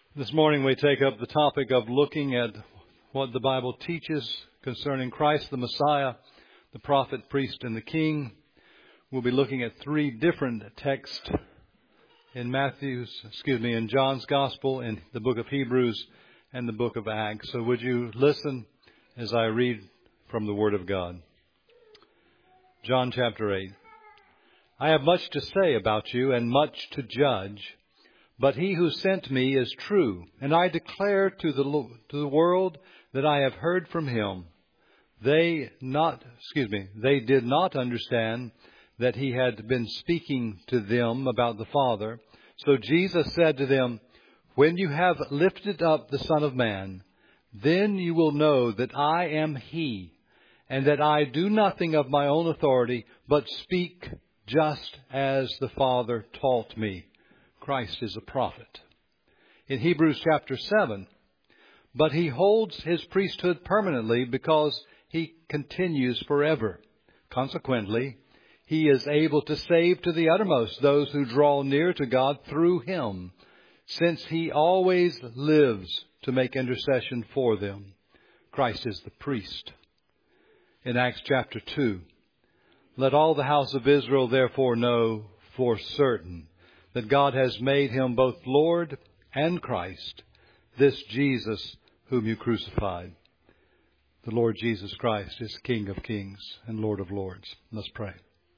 This morning we take up the topic of looking at what the Bible teaches concerning Christ the Messiah, the prophet, priest, and the king. We'll be looking at three different texts in in John's Gospel, in the book of Hebrews, and the book of Acts. So would you listen as I read from the Word of God. John chapter 8. I have much to say about you and much to judge. But he who sent me is true, and I declare to the world that I have heard from him. They did not understand that he had been speaking to them about the Father. So Jesus said to them, when you have lifted up the Son of Man, then you will know that I am he, and that I do nothing of my own authority, but speak just as the Father taught me. Christ is a prophet. In Hebrews chapter 7, but he holds his priesthood permanently because he continues forever. Consequently, he is able to save to the uttermost those who draw near to God through him, since he always lives to make intercession for them. Christ is the priest. In Acts chapter 2, let all the house of Israel therefore know for certain that God has made him both Lord and Christ, this Jesus whom you crucified. The Lord Jesus Christ is King of kings and Lord of lords. Let's pray.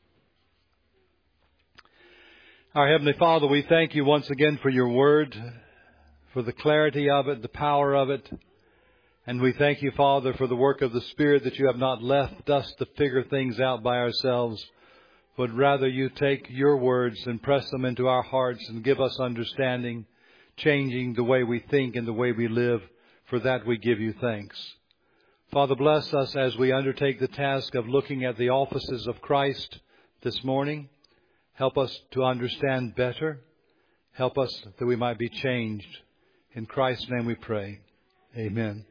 Our Heavenly Father, we thank you once again for your word, for the clarity of it, the power of it. And we thank you, Father, for the work of the Spirit, that you have not left us to figure things out by ourselves, but rather you take your words and press them into our hearts and give us understanding, changing the way we think and the way we live. For that we give you thanks. Father, bless us as we undertake the task of looking at the offices of Christ this morning. Help us to understand better. Help us that we might be changed. In Christ's name we pray. Amen.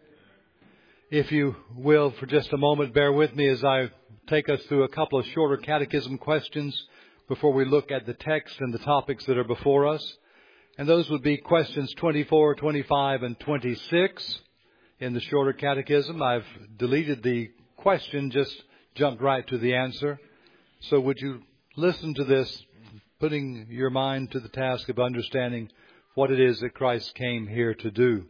If you will, for just a moment, bear with me as I take us through a couple of shorter catechism questions before we look at the text and the topics that are before us. And those would be questions 24, 25, and 26 in the shorter catechism. I've deleted the question, just jumped right to the answer. So would you listen to this, putting your mind to the task of understanding what it is that Christ came here to do.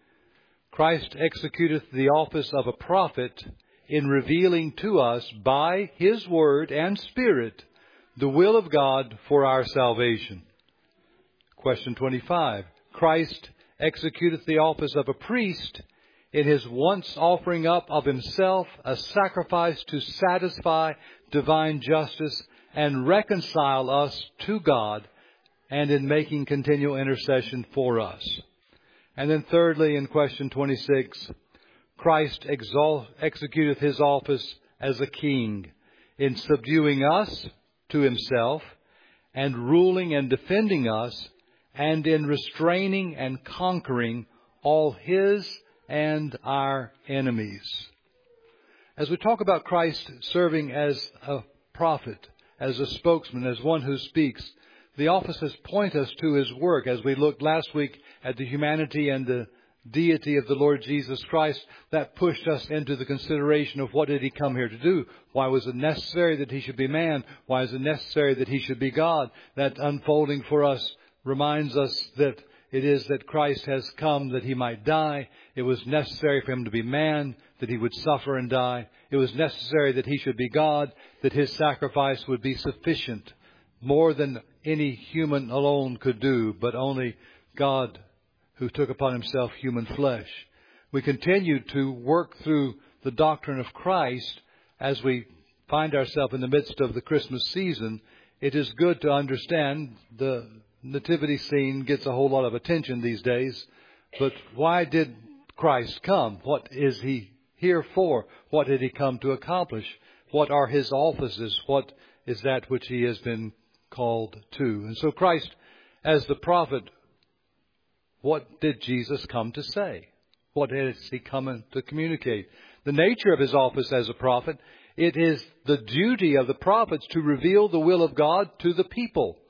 Christ executeth the office of a prophet in revealing to us by his word and spirit the will of God for our salvation. Question 25. Christ executeth the office of a priest in his once offering up of himself a sacrifice to satisfy divine justice and reconcile us to God, and in making continual intercession for us. And then thirdly, in question 26, Christ executeth his office as a king in subduing us to himself and ruling and defending us, and in restraining and conquering all his and our enemies. As we talk about Christ serving as a prophet, as a spokesman, as one who speaks, the offices point us to his work. As we looked last week at the humanity and the deity of the Lord Jesus Christ, that pushed us into the consideration of what did he come here to do? Why was it necessary that he should be man? Why is it necessary that he should be God? That unfolding for us reminds us that it is that Christ has come that he might die. It was necessary for him to be man, that he would suffer and die. It was necessary that he should be God, that his sacrifice would be sufficient, more than any human alone could do, but only God who took upon himself human flesh. We continue to work through the doctrine of Christ as we find ourselves in the midst of the Christmas season. It is good to understand the nativity scene gets a whole lot of attention these days. But why did Christ come? What is he here for? What did he come to accomplish? What are his offices? What is that which he has been called to? And so Christ, as the prophet, what did Jesus come to say? What is he coming to communicate? The nature of his office as a prophet, it is the duty of the prophets to reveal the will of God to the people,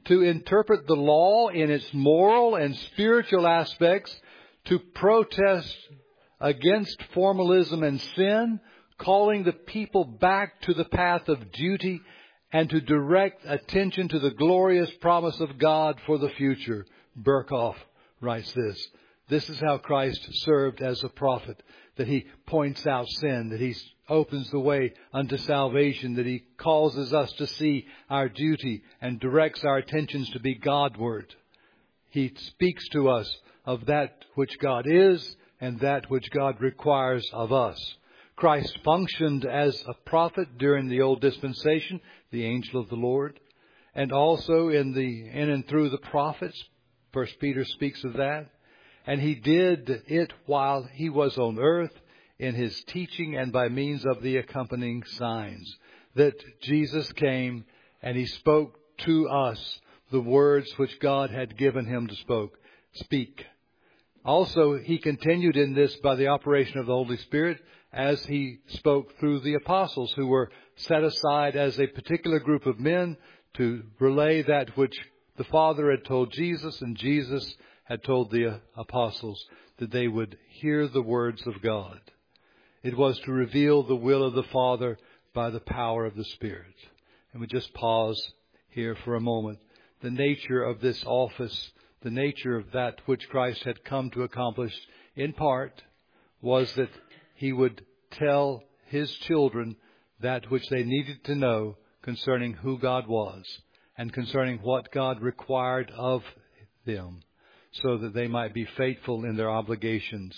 to interpret the law in its moral and spiritual aspects, to protest against formalism and sin, calling the people back to the path of duty, and to direct attention to the glorious promise of God for the future. Berkhoff writes this. This is how Christ served as a prophet, that He points out sin, that He opens the way unto salvation, that He causes us to see our duty and directs our attentions to be Godward. He speaks to us of that which God is and that which God requires of us. Christ functioned as a prophet during the old dispensation, the angel of the Lord, and also in and through the prophets. 1 Peter speaks of that. And He did it while He was on earth in His teaching and by means of the accompanying signs. That Jesus came and He spoke to us the words which God had given Him to speak. Also, He continued in this by the operation of the Holy Spirit as He spoke through the apostles, who were set aside as a particular group of men to relay that which the Father had told Jesus, and Jesus had told the apostles, that they would hear the words of God. It was to reveal the will of the Father by the power of the Spirit. And we just pause here for a moment. The nature of this office, the nature of that which Christ had come to accomplish, in part, was that He would tell His children that which they needed to know concerning who God was and concerning what God required of them, so that they might be faithful in their obligations.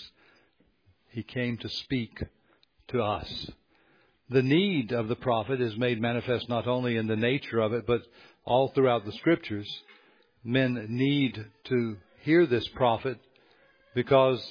He came to speak to us. The need of the prophet is made manifest not only in the nature of it, but all throughout the Scriptures. Men need to hear this prophet because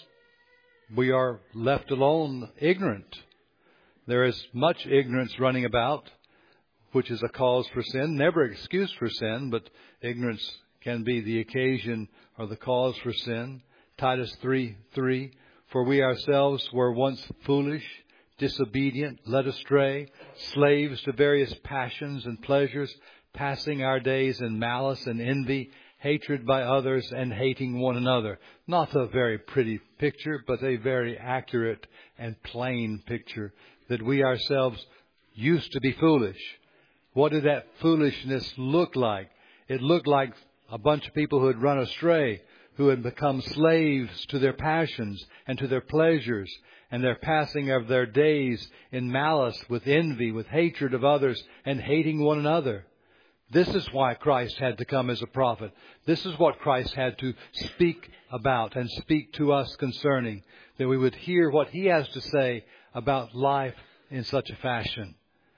we are left alone ignorant. There is much ignorance running about, which is a cause for sin. Never excuse for sin, but ignorance can be the occasion or the cause for sin. Titus 3:3, for we ourselves were once foolish, disobedient, led astray, slaves to various passions and pleasures, passing our days in malice and envy, hatred by others, and hating one another. Not a very pretty picture, but a very accurate and plain picture, that we ourselves used to be foolish. What did that foolishness look like? It looked like a bunch of people who had run astray, who had become slaves to their passions and to their pleasures, and their passing of their days in malice, with envy, with hatred of others, and hating one another. This is why Christ had to come as a prophet. This is what Christ had to speak about and speak to us concerning, that we would hear what He has to say about life in such a fashion.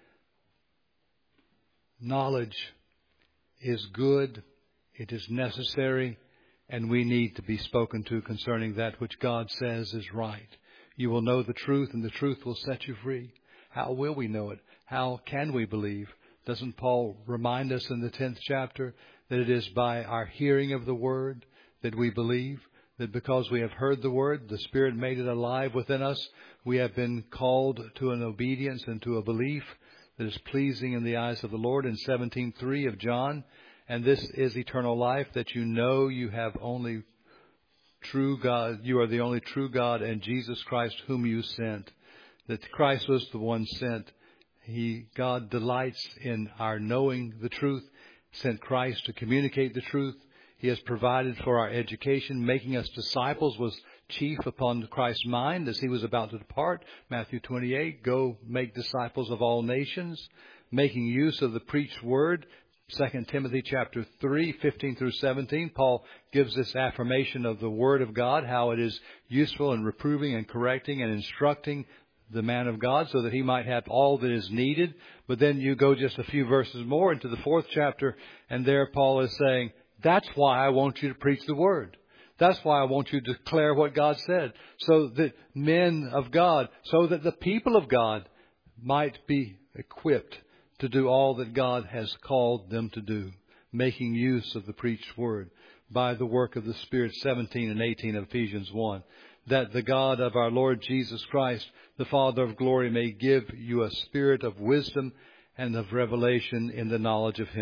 Knowledge is good, it is necessary, and we need to be spoken to concerning that which God says is right. You will know the truth, and the truth will set you free. How will we know it? How can we believe? Doesn't Paul remind us in the 10th chapter that it is by our hearing of the Word that we believe? That because we have heard the Word, the Spirit made it alive within us, we have been called to an obedience and to a belief that is pleasing in the eyes of the Lord, in 17:3 of John. And this is eternal life, that you know you have only true God, you are the only true God, and Jesus Christ whom you sent. That Christ was the one sent. God delights in our knowing the truth, sent Christ to communicate the truth. He has provided for our education. Making us disciples was chief upon Christ's mind as He was about to depart. Matthew 28, go make disciples of all nations. Making use of the preached word. 2 Timothy chapter 3, 15 through 17, Paul gives this affirmation of the Word of God, how it is useful in reproving and correcting and instructing the man of God so that he might have all that is needed. But then you go just a few verses more into the 4th chapter, and there Paul is saying, that's why I want you to preach the Word. That's why I want you to declare what God said, so that men of God, so that the people of God might be equipped to do all that God has called them to do, making use of the preached word by the work of the Spirit, 17 and 18 of Ephesians 1. That the God of our Lord Jesus Christ, the Father of glory, may give you a spirit of wisdom and of revelation in the knowledge of Him,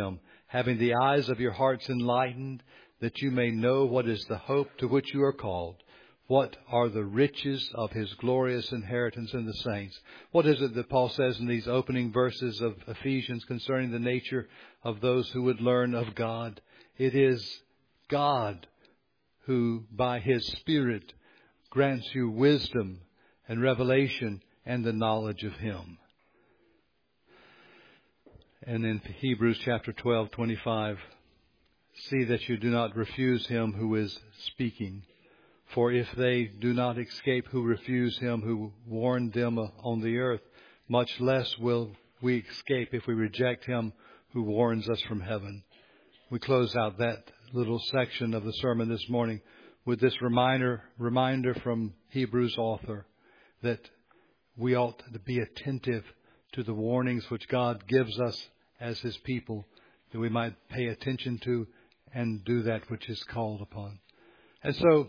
having the eyes of your hearts enlightened, that you may know what is the hope to which you are called, what are the riches of His glorious inheritance in the saints. What is it that Paul says in these opening verses of Ephesians concerning the nature of those who would learn of God? It is God who, by His Spirit, grants you wisdom and revelation and the knowledge of Him. And in Hebrews chapter 12:25, see that you do not refuse Him who is speaking. For if they do not escape who refuse Him who warned them on the earth, much less will we escape if we reject Him who warns us from heaven. We close out that little section of the sermon this morning with this reminder from Hebrews author that we ought to be attentive to the warnings which God gives us as His people, that we might pay attention to and do that which is called upon. And so,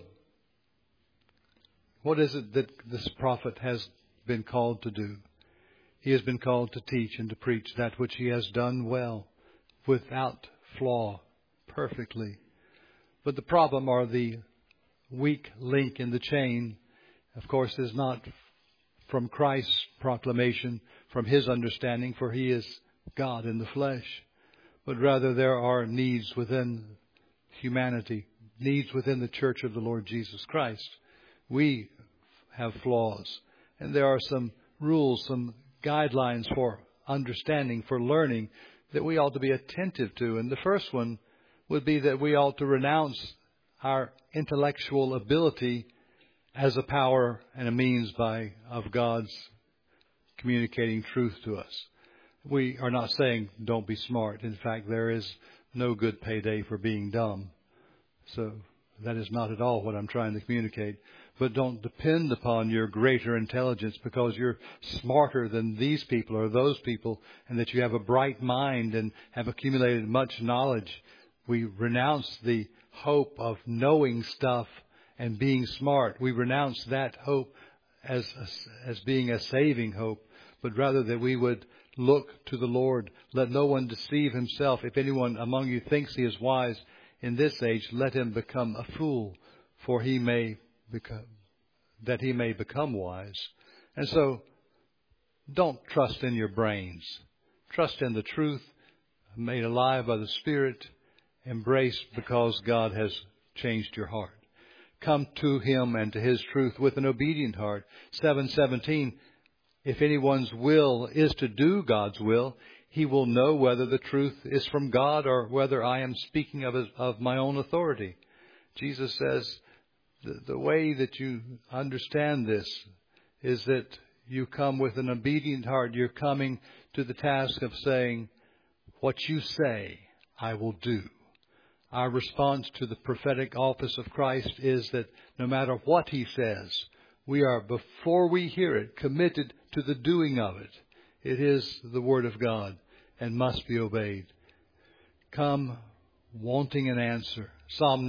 what is it that this prophet has been called to do? He has been called to teach and to preach that which he has done well, without flaw, perfectly. But the problem, or the weak link in the chain, of course, is not from Christ's proclamation, from His understanding, for He is God in the flesh. But rather there are needs within humanity, needs within the church of the Lord Jesus Christ. We have flaws, and there are some rules, some guidelines for understanding, for learning, that we ought to be attentive to. And the first one would be that we ought to renounce our intellectual ability as a power and a means of God's communicating truth to us. We are not saying don't be smart. In fact, there is no good payday for being dumb. So that is not at all what I'm trying to communicate. But don't depend upon your greater intelligence because you're smarter than these people or those people, and that you have a bright mind and have accumulated much knowledge. We renounce the hope of knowing stuff and being smart. We renounce that hope as being a saving hope, but rather that we would look to the Lord. Let no one deceive himself. If anyone among you thinks he is wise in this age, let him become a fool, for he may become wise. And so, don't trust in your brains. Trust in the truth, made alive by the Spirit, embraced because God has changed your heart. Come to Him and to His truth with an obedient heart. 7:17, if anyone's will is to do God's will, he will know whether the truth is from God or whether I am speaking of my own authority. Jesus says the way that you understand this is that you come with an obedient heart. You're coming to the task of saying, what you say, I will do. Our response to the prophetic office of Christ is that no matter what He says, we are, before we hear it, committed to the doing of it. It is the Word of God and must be obeyed. Come wanting an answer. Psalm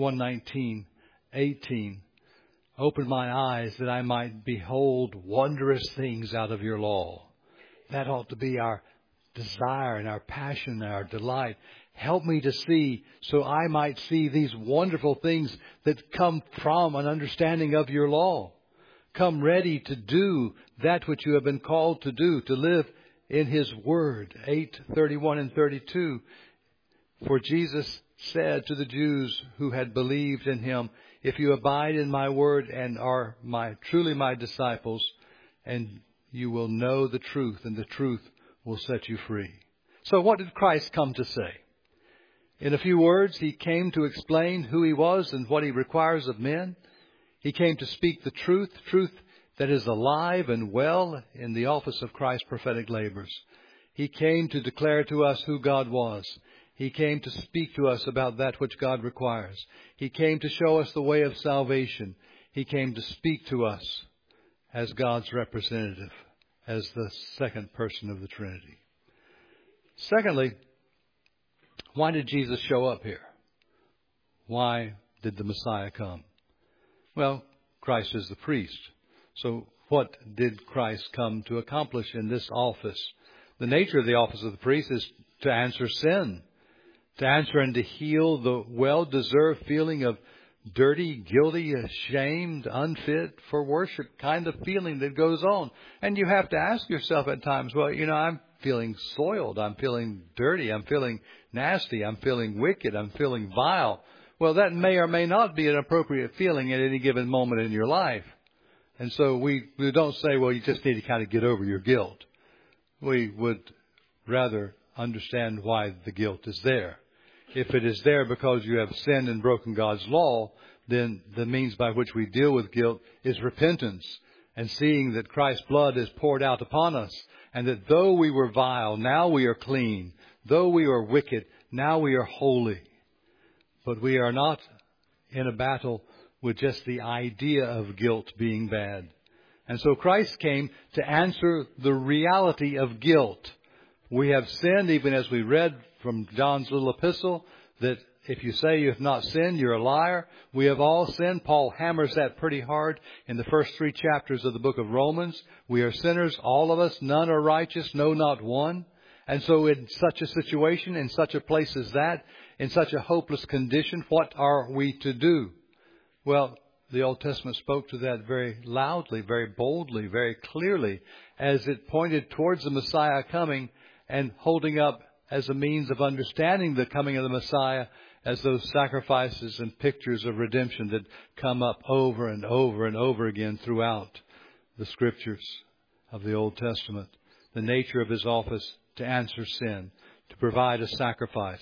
119:18. Open my eyes that I might behold wondrous things out of your law. That ought to be our desire and our passion and our delight. Help me to see so I might see these wonderful things that come from an understanding of your law. Come ready to do that which you have been called to do, to live in His Word. 8:31 and 32. For Jesus said to the Jews who had believed in Him, if you abide in my word and are truly my disciples, and you will know the truth, and the truth will set you free. So what did Christ come to say? In a few words, He came to explain who He was and what He requires of men. He came to speak the truth that is alive and well in the office of Christ's prophetic labors. He came to declare to us who God was. He came to speak to us about that which God requires. He came to show us the way of salvation. He came to speak to us as God's representative, as the second person of the Trinity. Secondly, why did Jesus show up here? Why did the Messiah come? Well, Christ is the priest. So what did Christ come to accomplish in this office? The nature of the office of the priest is to answer sin. to answer and to heal the well-deserved feeling of dirty, guilty, ashamed, unfit for worship kind of feeling that goes on. And you have to ask yourself at times, well, I'm feeling soiled. I'm feeling dirty. I'm feeling nasty. I'm feeling wicked. I'm feeling vile. Well, that may or may not be an appropriate feeling at any given moment in your life. And so we don't say, well, you just need to kind of get over your guilt. We would rather understand why the guilt is there. If it is there because you have sinned and broken God's law, then the means by which we deal with guilt is repentance and seeing that Christ's blood is poured out upon us, and that though we were vile, now we are clean. Though we are wicked, now we are holy. But we are not in a battle with just the idea of guilt being bad. And so Christ came to answer the reality of guilt. We have sinned, even as we read from John's little epistle, that if you say you have not sinned, you're a liar. We have all sinned. Paul hammers that pretty hard in the first 3 chapters of the book of Romans. We are sinners, all of us. None are righteous, no, not one. And so in such a situation, in such a place as that, in such a hopeless condition, what are we to do? Well, the Old Testament spoke to that very loudly, very boldly, very clearly, as it pointed towards the Messiah coming and holding up as a means of understanding the coming of the Messiah as those sacrifices and pictures of redemption that come up over and over and over again throughout the Scriptures of the Old Testament. The nature of His office to answer sin, to provide a sacrifice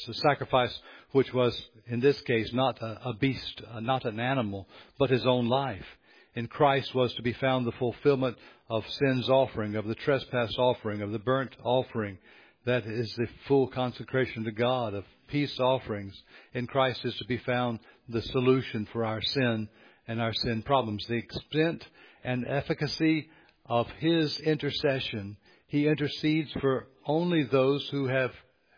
which was, in this case, not a beast, not an animal, but His own life. In Christ was to be found the fulfillment of sin's offering, of the trespass offering, of the burnt offering. That is the full consecration to God of peace offerings. In Christ is to be found the solution for our sin and our sin problems. The extent and efficacy of His intercession. He intercedes for only those the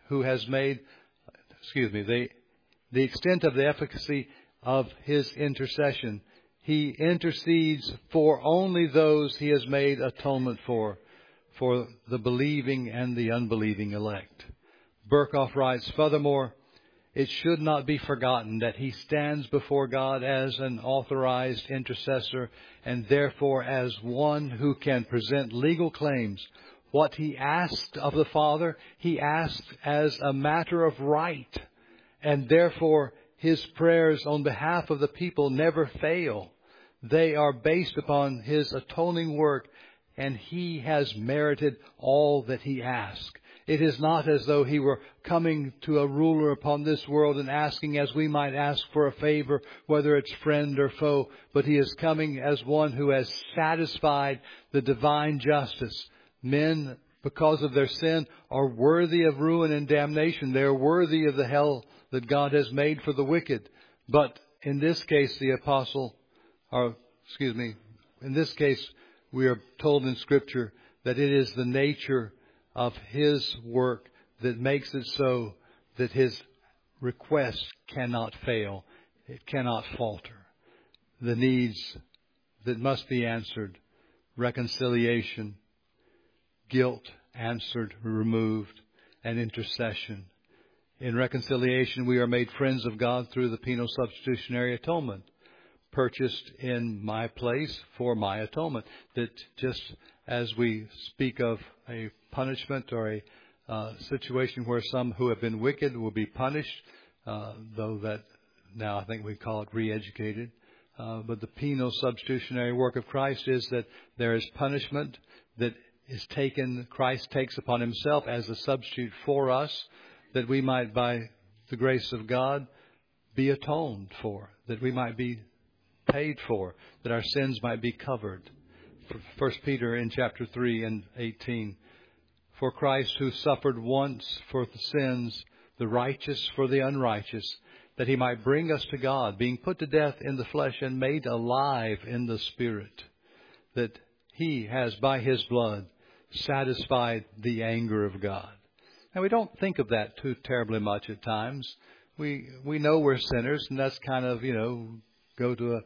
extent of the efficacy of His intercession. He intercedes for only those He has made atonement for the believing and the unbelieving elect. Berkhoff writes, furthermore, it should not be forgotten that He stands before God as an authorized intercessor and therefore as one who can present legal claims. What He asked of the Father, He asked as a matter of right. And therefore, His prayers on behalf of the people never fail. They are based upon His atoning work, and He has merited all that He asked. It is not as though He were coming to a ruler upon this world and asking as we might ask for a favor, whether it's friend or foe, but He is coming as one who has satisfied the divine justice. Men, because of their sin, are worthy of ruin and damnation. They are worthy of the hell that God has made for the wicked. But in this case, in this case, we are told in Scripture that it is the nature of His work that makes it so that His request cannot fail. It cannot falter. The needs that must be answered, reconciliation, guilt answered, removed, and intercession. In reconciliation, we are made friends of God through the penal substitutionary atonement, purchased in my place for my atonement. That just as we speak of a punishment or a situation where some who have been wicked will be punished, though that now I think we call it re-educated. But the penal substitutionary work of Christ is that there is punishment that is taken, Christ takes upon Himself as a substitute for us, that we might, by the grace of God, be atoned for, that we might be paid for, that our sins might be covered. 1 Peter in chapter 3 and 18. For Christ, who suffered once for the sins, the righteous for the unrighteous, that He might bring us to God, being put to death in the flesh and made alive in the Spirit, that He has by His blood satisfied the anger of God. And we don't think of that too terribly much at times. We know we're sinners, and that's kind of, go to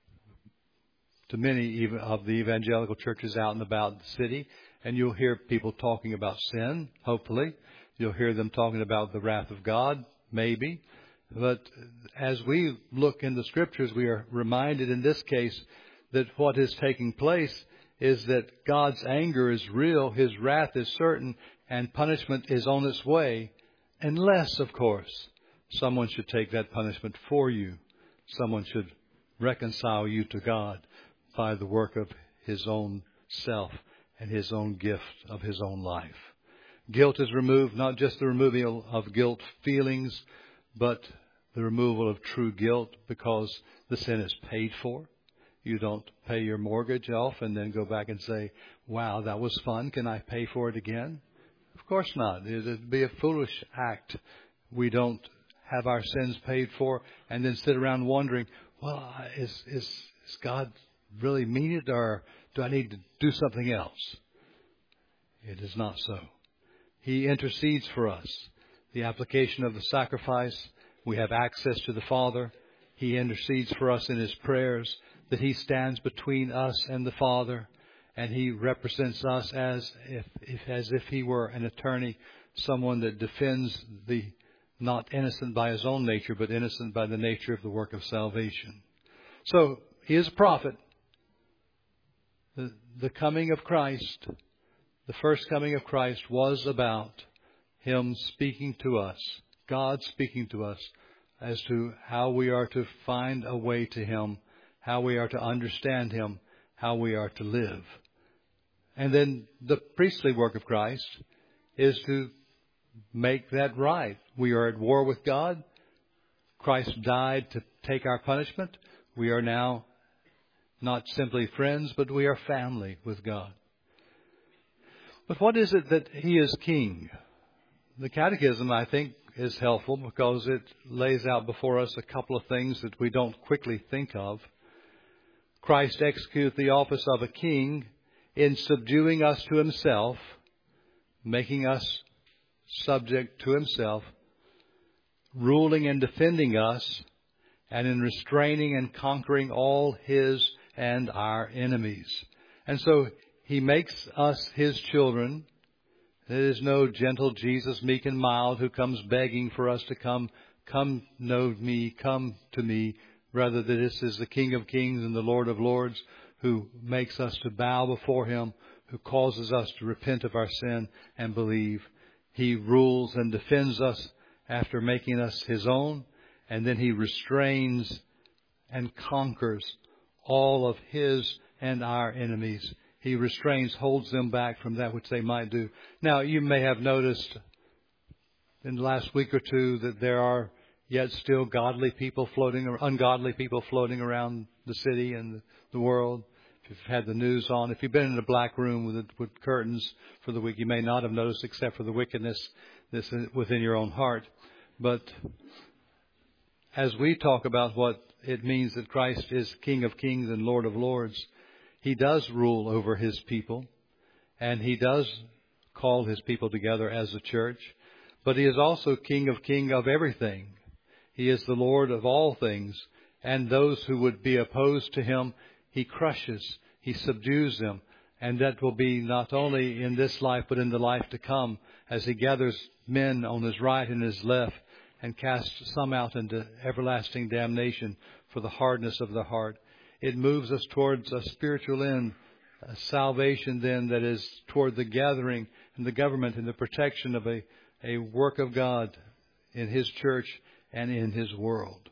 many of the evangelical churches out and about the city, and you'll hear people talking about sin, hopefully. You'll hear them talking about the wrath of God, maybe. But as we look in the Scriptures, we are reminded in this case that what is taking place is that God's anger is real, His wrath is certain, and punishment is on its way, unless, of course, someone should take that punishment for you. Someone should reconcile you to God by the work of His own self and His own gift of His own life. Guilt is removed, not just the removal of guilt feelings, but the removal of true guilt because the sin is paid for. You don't pay your mortgage off and then go back and say, wow, that was fun. Can I pay for it again? Of course not. It would be a foolish act. We don't have our sins paid for and then sit around wondering, well, is God really mean it, or do I need to do something else? It is not so. He intercedes for us. The application of the sacrifice, we have access to the Father. He intercedes for us in His prayers, that He stands between us and the Father, and He represents us as if He were an attorney, someone that defends the not innocent by his own nature, but innocent by the nature of the work of salvation. So, He is a prophet. The coming of Christ, the first coming of Christ, was about Him speaking to us, God speaking to us, as to how we are to find a way to Him, how we are to understand Him, how we are to live. And then the priestly work of Christ is to make that right. We are at war with God. Christ died to take our punishment. We are now not simply friends, but we are family with God. But what is it that He is King? The Catechism, I think, is helpful because it lays out before us a couple of things that we don't quickly think of. Christ executed the office of a king in subduing us to Himself, making us subject to Himself, ruling and defending us, and in restraining and conquering all His and our enemies. And so He makes us His children. There is no gentle Jesus, meek and mild, who comes begging for us to come know me, come to me. Rather, that this is the King of Kings and the Lord of Lords, who makes us to bow before Him, who causes us to repent of our sin and believe. He rules and defends us after making us His own, and then He restrains and conquers all of His and our enemies. He restrains, holds them back from that which they might do. Now, you may have noticed in the last week or two that there are yet still ungodly people floating around the city and the world. If you've had the news on, if you've been in a black room with curtains for the week, you may not have noticed, except for the wickedness that's within your own heart. But as we talk about what it means that Christ is King of Kings and Lord of Lords, He does rule over His people, and He does call His people together as a church. But He is also King of everything. He is the Lord of all things, and those who would be opposed to Him, He crushes, He subdues them. And that will be not only in this life, but in the life to come, as He gathers men on His right and His left, and casts some out into everlasting damnation for the hardness of the heart. It moves us towards a spiritual end, a salvation then that is toward the gathering and the government and the protection of a work of God in His church and in His world.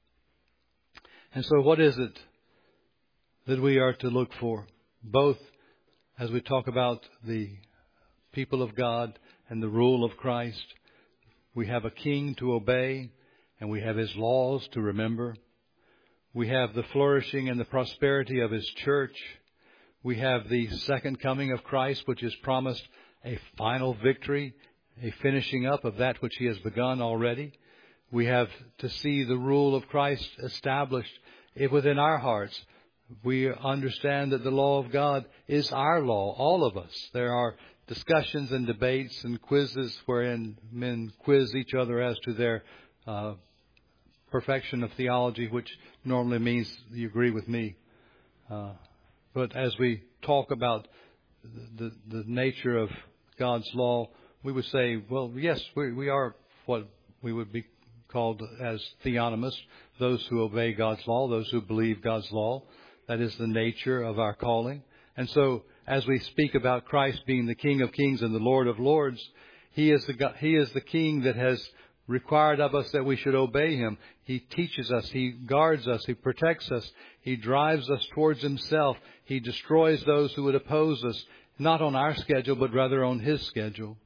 And so what is it that we are to look for? Both as we talk about the people of God and the rule of Christ, we have a king to obey, and we have His laws to remember. We have the flourishing and the prosperity of His church. We have the second coming of Christ, which is promised a final victory, a finishing up of that which He has begun already. We have to see the rule of Christ established within our hearts. We understand that the law of God is our law, all of us. There are discussions and debates and quizzes wherein men quiz each other as to their perfection of theology, which normally means you agree with me. But as we talk about the nature of God's law, we would say, well, yes, we are what we would be called as theonomists, those who obey God's law, those who believe God's law. That is the nature of our calling. And so, as we speak about Christ being the King of Kings and the Lord of Lords, He is the King that has required of us that we should obey Him. He teaches us, He guards us, He protects us, He drives us towards Himself. He destroys those who would oppose us, not on our schedule, but rather on His schedule.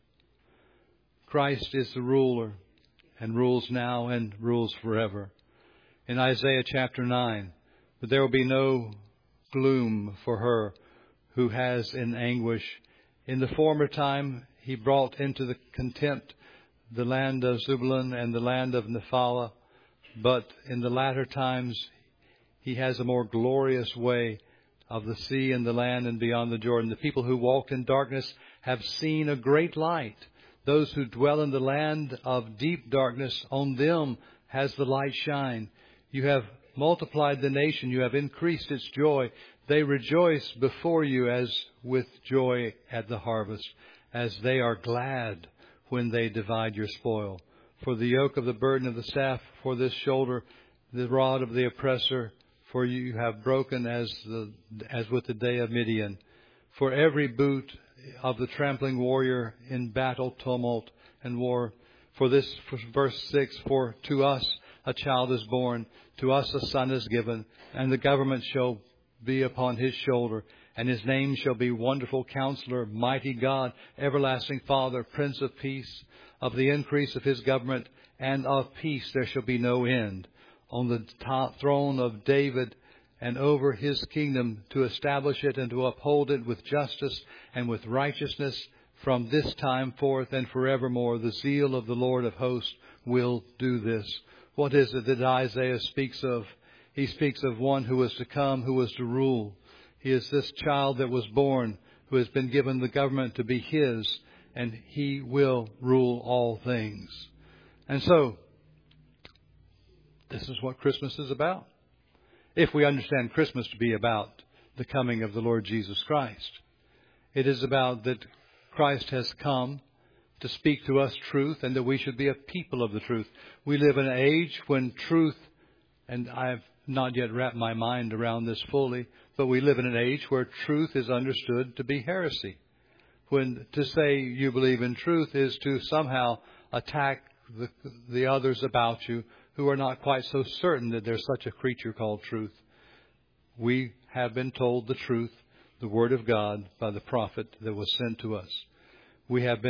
Christ is the ruler, and rules now and rules forever. In Isaiah chapter 9, but there will be no gloom for her who has in anguish. In the former time, He brought into the contempt the land of Zebulun and the land of Naphtali, but in the latter times, He has a more glorious way of the sea and the land and beyond the Jordan. The people who walked in darkness have seen a great light. Those who dwell in the land of deep darkness, on them has the light shine. You have multiplied the nation. You have increased its joy. They rejoice before you as with joy at the harvest, as they are glad when they divide your spoil. For the yoke of the burden of the staff, for this shoulder, the rod of the oppressor, for you have broken as with the day of Midian. For every boot of the trampling warrior in battle, tumult, and war. For verse 6, for to us a child is born, to us a son is given, and the government shall be upon His shoulder, and His name shall be Wonderful Counselor, Mighty God, Everlasting Father, Prince of Peace. Of the increase of His government and of peace there shall be no end. On the throne of David and over His kingdom, to establish it and to uphold it with justice and with righteousness from this time forth and forevermore. The zeal of the Lord of hosts will do this. What is it that Isaiah speaks of? He speaks of one who was to come, who was to rule. He is this child that was born, who has been given the government to be His, and He will rule all things. And so, this is what Christmas is about. If we understand Christmas to be about the coming of the Lord Jesus Christ. It is about that Christ has come to speak to us truth, and that we should be a people of the truth. We live in an age when truth, and I've not yet wrapped my mind around this fully, but we live in an age where truth is understood to be heresy. When to say you believe in truth is to somehow attack the others about you who are not quite so certain that there's such a creature called truth. We have been told the truth, the Word of God, by the prophet that was sent to us. We have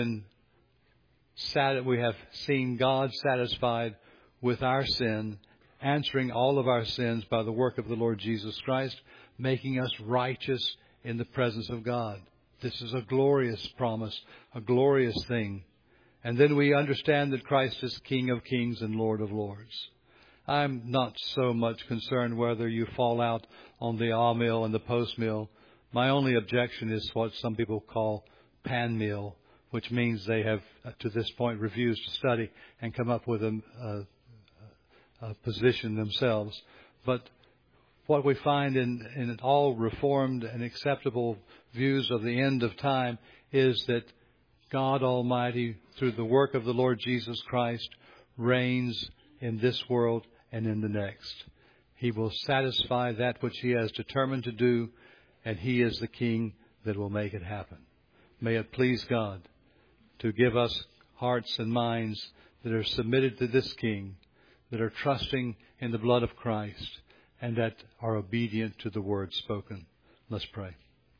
seen God satisfied with our sin, answering all of our sins by the work of the Lord Jesus Christ, making us righteous in the presence of God. This is a glorious promise, a glorious thing. And then we understand that Christ is King of Kings and Lord of Lords. I'm not so much concerned whether you fall out on the ah-mill and the post-mill. My only objection is what some people call pan-mill, which means they have, to this point, refused to study and come up with a position themselves. But what we find in all reformed and acceptable views of the end of time is that God Almighty, through the work of the Lord Jesus Christ, reigns in this world and in the next. He will satisfy that which He has determined to do, and He is the King that will make it happen. May it please God to give us hearts and minds that are submitted to this King, that are trusting in the blood of Christ, and that are obedient to the word spoken. Let's pray.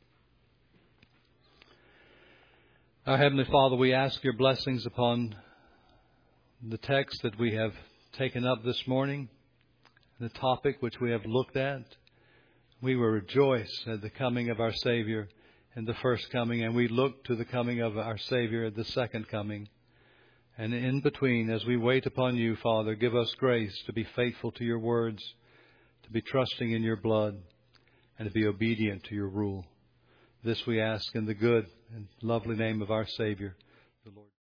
Our Heavenly Father, we ask Your blessings upon the text that we have taken up this morning, the topic which we have looked at. We will rejoice at the coming of our Savior in the first coming, and we look to the coming of our Savior at the second coming. And in between, as we wait upon You, Father, give us grace to be faithful to Your words, to be trusting in Your blood, and to be obedient to Your rule. This we ask in the good and lovely name of our Savior, the Lord.